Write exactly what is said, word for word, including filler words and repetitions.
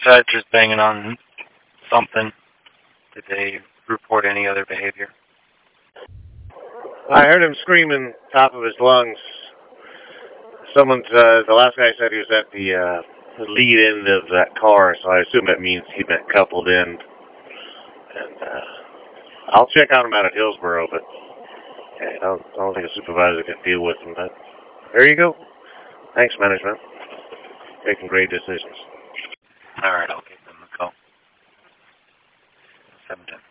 besides just banging on something, did they report any other behavior? I heard him screaming top of his lungs. Someone's, uh, the last guy said he was at the, uh, the lead end of that car, so I assume that means he meant coupled end. And, uh, I'll check on him out at Hillsboro, but yeah, I, don't, I don't think a supervisor can deal with him. But there you go. Thanks, management. Making great decisions. All right, I'll give them a call. seven ten.